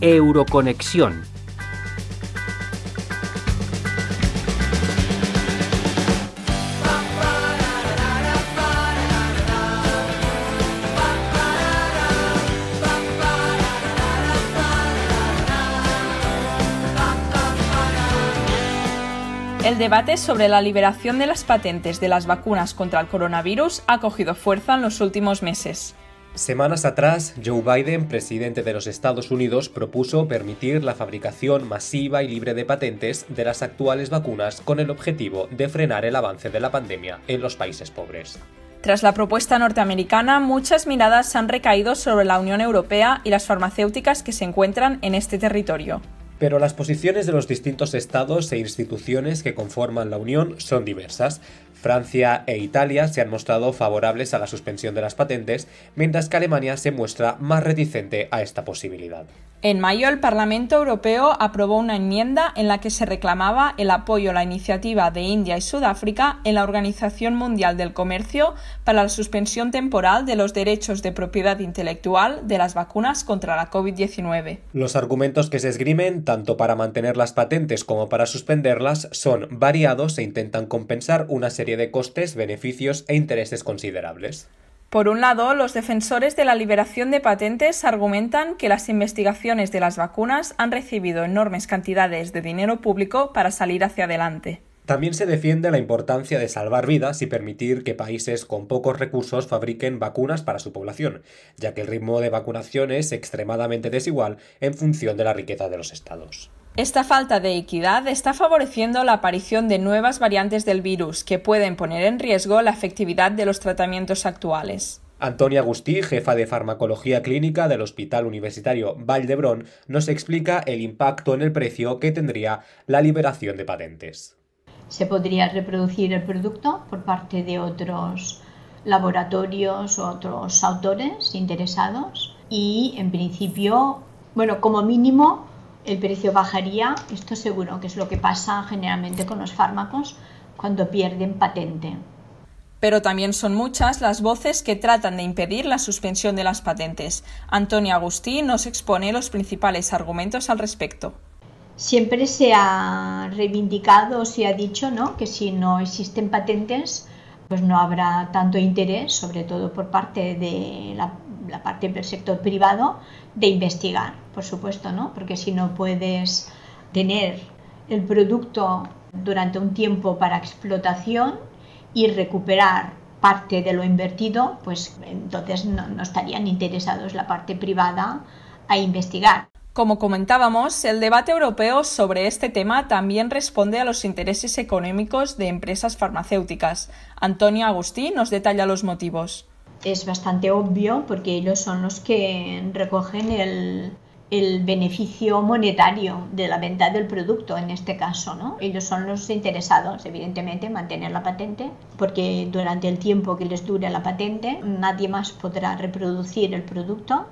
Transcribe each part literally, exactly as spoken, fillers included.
Euroconexión. El debate sobre la liberación de las patentes de las vacunas contra el coronavirus ha cogido fuerza en los últimos meses. Semanas atrás, Joe Biden, presidente de los Estados Unidos, propuso permitir la fabricación masiva y libre de patentes de las actuales vacunas con el objetivo de frenar el avance de la pandemia en los países pobres. Tras la propuesta norteamericana, muchas miradas han recaído sobre la Unión Europea y las farmacéuticas que se encuentran en este territorio. Pero las posiciones de los distintos estados e instituciones que conforman la Unión son diversas. Francia e Italia se han mostrado favorables a la suspensión de las patentes, mientras que Alemania se muestra más reticente a esta posibilidad. En mayo, el Parlamento Europeo aprobó una enmienda en la que se reclamaba el apoyo a la iniciativa de India y Sudáfrica en la Organización Mundial del Comercio para la suspensión temporal de los derechos de propiedad intelectual de las vacunas contra la covid diecinueve. Los argumentos que se esgrimen, tanto para mantener las patentes como para suspenderlas, son variados e intentan compensar una serie de costes, beneficios e intereses considerables. Por un lado, los defensores de la liberación de patentes argumentan que las investigaciones de las vacunas han recibido enormes cantidades de dinero público para salir hacia adelante. También se defiende la importancia de salvar vidas y permitir que países con pocos recursos fabriquen vacunas para su población, ya que el ritmo de vacunación es extremadamente desigual en función de la riqueza de los estados. Esta falta de equidad está favoreciendo la aparición de nuevas variantes del virus que pueden poner en riesgo la efectividad de los tratamientos actuales. Antonia Agustí, jefa de farmacología clínica del Hospital Universitario Vall d'Hebron, nos explica el impacto en el precio que tendría la liberación de patentes. Se podría reproducir el producto por parte de otros laboratorios o otros autores interesados y, en principio, bueno, como mínimo, el precio bajaría. Esto seguro que es lo que pasa generalmente con los fármacos cuando pierden patente. Pero también son muchas las voces que tratan de impedir la suspensión de las patentes. Antonia Agustí nos expone los principales argumentos al respecto. Siempre se ha reivindicado o se ha dicho, ¿no?, que si no existen patentes, pues no habrá tanto interés, sobre todo por parte de la, la parte del sector privado, de investigar, por supuesto, ¿no? Porque si no puedes tener el producto durante un tiempo para explotación y recuperar parte de lo invertido, pues entonces no, no estarían interesados la parte privada a investigar. Como comentábamos, el debate europeo sobre este tema también responde a los intereses económicos de empresas farmacéuticas. Antonia Agustí nos detalla los motivos. Es bastante obvio porque ellos son los que recogen el, el beneficio monetario de la venta del producto en este caso, ¿no? Ellos son los interesados, evidentemente, en mantener la patente, porque durante el tiempo que les dure la patente nadie más podrá reproducir el producto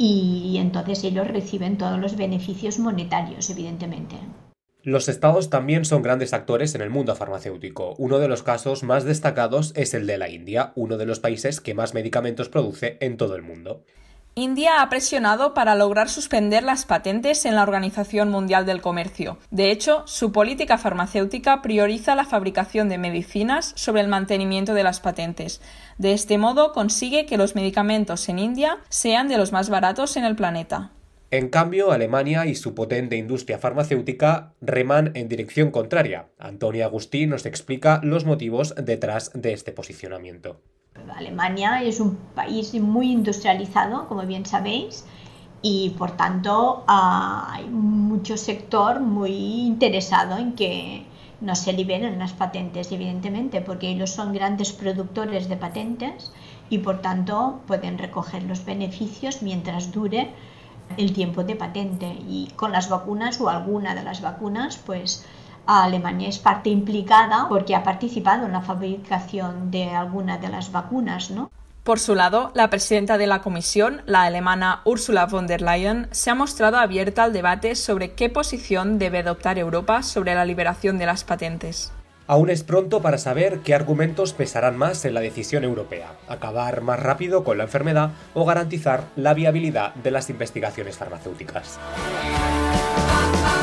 y entonces ellos reciben todos los beneficios monetarios, evidentemente. Los estados también son grandes actores en el mundo farmacéutico. Uno de los casos más destacados es el de la India, uno de los países que más medicamentos produce en todo el mundo. India ha presionado para lograr suspender las patentes en la Organización Mundial del Comercio. De hecho, su política farmacéutica prioriza la fabricación de medicinas sobre el mantenimiento de las patentes. De este modo, consigue que los medicamentos en India sean de los más baratos en el planeta. En cambio, Alemania y su potente industria farmacéutica reman en dirección contraria. Antonia Agustí nos explica los motivos detrás de este posicionamiento. Alemania es un país muy industrializado, como bien sabéis, y por tanto hay mucho sector muy interesado en que no se liberen las patentes, evidentemente, porque ellos son grandes productores de patentes y por tanto pueden recoger los beneficios mientras dure el tiempo de patente. Y con las vacunas o alguna de las vacunas, pues Alemania es parte implicada porque ha participado en la fabricación de alguna de las vacunas, ¿no? Por su lado, la presidenta de la Comisión, la alemana Ursula von der Leyen, se ha mostrado abierta al debate sobre qué posición debe adoptar Europa sobre la liberación de las patentes. Aún es pronto para saber qué argumentos pesarán más en la decisión europea, acabar más rápido con la enfermedad o garantizar la viabilidad de las investigaciones farmacéuticas.